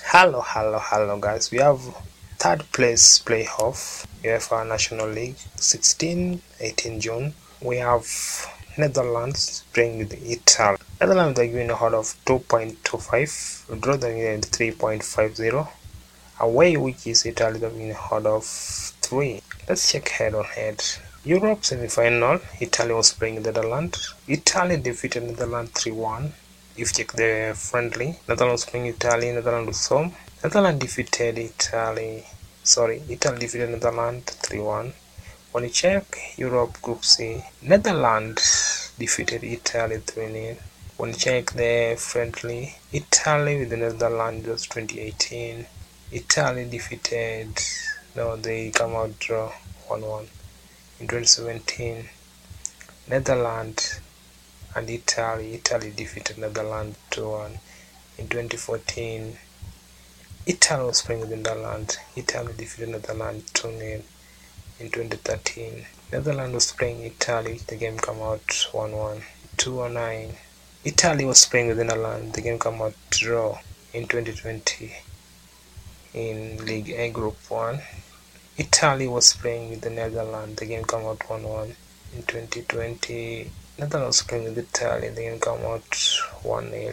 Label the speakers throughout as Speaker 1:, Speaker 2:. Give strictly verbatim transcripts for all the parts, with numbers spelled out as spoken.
Speaker 1: Hello, hello, hello, guys. We have third place playoff UEFA National League sixteen eighteen June. We have Netherlands playing with Italy. Netherlands are giving a hold of two point two five, draw the game three point five zero. Away, which is Italy, the winning hold of three. Let's check head on head. Europe semi-final, Italy was playing Netherlands. Italy defeated Netherlands three one. If you check the friendly, Netherlands playing Italy, Netherlands was home. Netherlands defeated Italy, sorry, Italy defeated Netherlands three one. When you check Europe Group C, Netherlands defeated Italy three nil. When you check the friendly, Italy with the Netherlands was twenty eighteen. Italy defeated, no, they come out draw one one. In twenty seventeen, Netherlands and Italy, Italy defeated Netherlands two one. In twenty fourteen, Italy was playing with Netherlands, Italy defeated Netherlands two nil. In twenty thirteen, Netherlands was playing Italy, the game came out one one. two thousand nine, Italy was playing with Netherlands, the game came out draw. In twenty twenty, in League A Group one, Italy was playing with the Netherlands, the game came out one one. In twenty twenty, Netherlands was playing with Italy, the game came out one nil.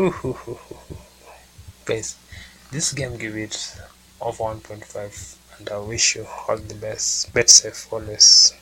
Speaker 1: Guys, this game give it of one point five, and I wish you all the best. Bet safe always.